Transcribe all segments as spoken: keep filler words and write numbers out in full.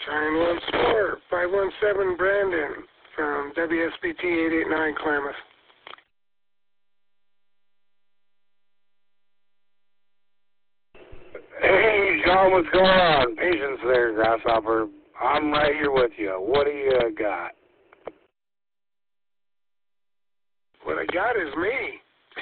Trying once more. five one seven Brandon from W S B T eight eight nine Klamath. Hey, John, what's going on? Patience there, Grasshopper. I'm right here with you. What do you got? What I got is me.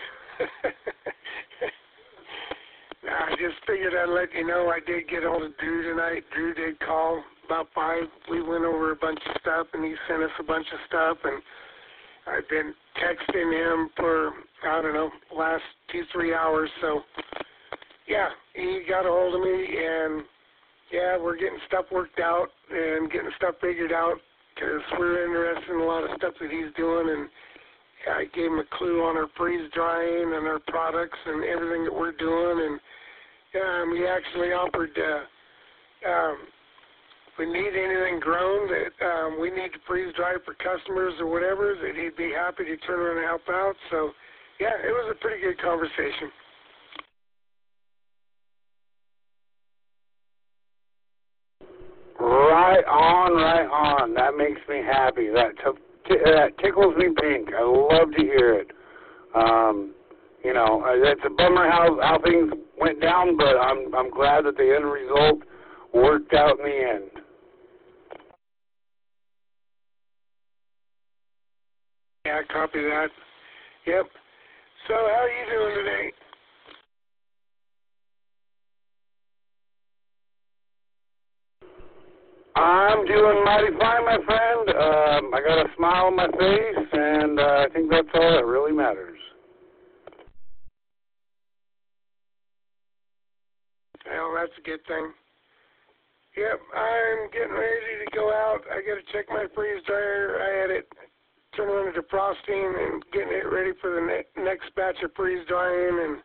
I just figured I'd let you know I did get hold of Drew tonight. Drew did call about five. We went over a bunch of stuff, and he sent us a bunch of stuff, and I've been texting him for, I don't know, last two, three hours. So, yeah, he got a hold of me, and, yeah, we're getting stuff worked out and getting stuff figured out because we're interested in a lot of stuff that he's doing, and I gave him a clue on our freeze drying and our products and everything that we're doing, and um, he actually offered uh, um, if we need anything grown that um, we need to freeze dry for customers or whatever, that he'd be happy to turn around and help out. So, yeah, it was a pretty good conversation. Right on, right on. That makes me happy. That t- t- that tickles me pink. I love to hear it. Um, you know, it's a bummer how, how things went down, but I'm I'm glad that the end result worked out in the end. Yeah, copy that. Yep. So how are you doing today? I'm doing mighty fine, my friend. Um, I got a smile on my face, and uh, I think that's all that really matters. Well, that's a good thing. Yep, I'm getting ready to go out. I got to check my freeze dryer. I had it turn on to defrosting and getting it ready for the ne- next batch of freeze drying, and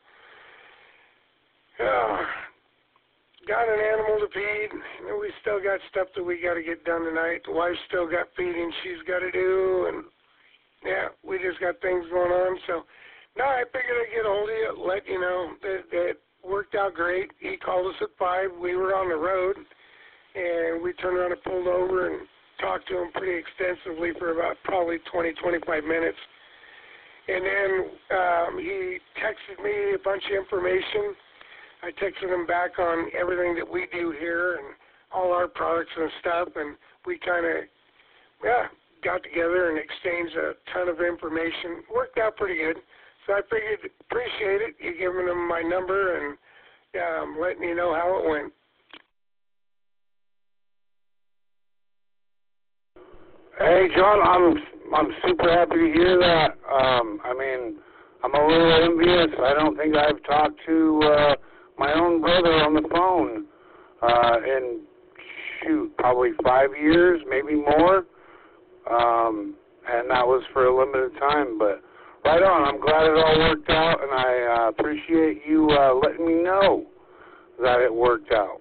uh, got an animal to feed. And we still got stuff that we got to get done tonight. The wife's still got feeding she's got to do, and yeah, we just got things going on. So, no, I figured I'd get a hold of you, let you know that that worked out great. He called us at five. We were on the road, and we turned around and pulled over and talked to him pretty extensively for about probably twenty, twenty-five minutes. And then um, he texted me a bunch of information. I texted him back on everything that we do here and all our products and stuff, and we kind of, yeah, got together and exchanged a ton of information. Worked out pretty good. So I figured, appreciate it, you giving him my number and um, letting you know how it went. Hey, John, I'm I'm super happy to hear that. Um, I mean, I'm a little envious. I don't think I've talked to uh, my own brother on the phone uh, in, shoot, probably five years, maybe more. Um, and that was for a limited time. But right on, I'm glad it all worked out, and I uh, appreciate you uh, letting me know that it worked out.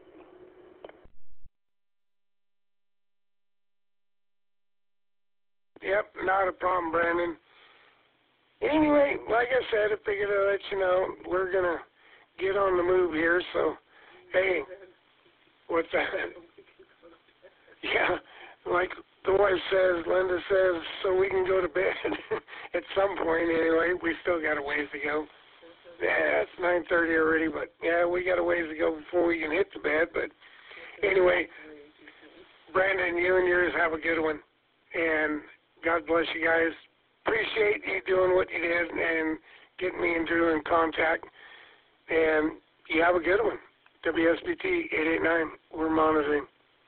Yep, not a problem, Brandon. Anyway, like I said, I figured I'd let you know we're going to get on the move here. So, hey, what's that? Yeah, like the wife says, Linda says, so we can go to bed at some point anyway. We still got a ways to go. Yeah, it's nine thirty already, but yeah, we got a ways to go before we can hit the bed. But anyway, Brandon, you and yours have a good one. And God bless you guys. Appreciate you doing what you did and getting me and Drew in contact. And you have a good one. W S B T eight eight nine, we're monitoring.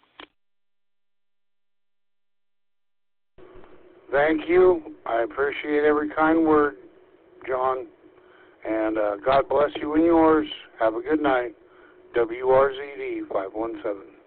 Thank you. I appreciate every kind word, John. And uh, God bless you and yours. Have a good night. W R Z D five one seven.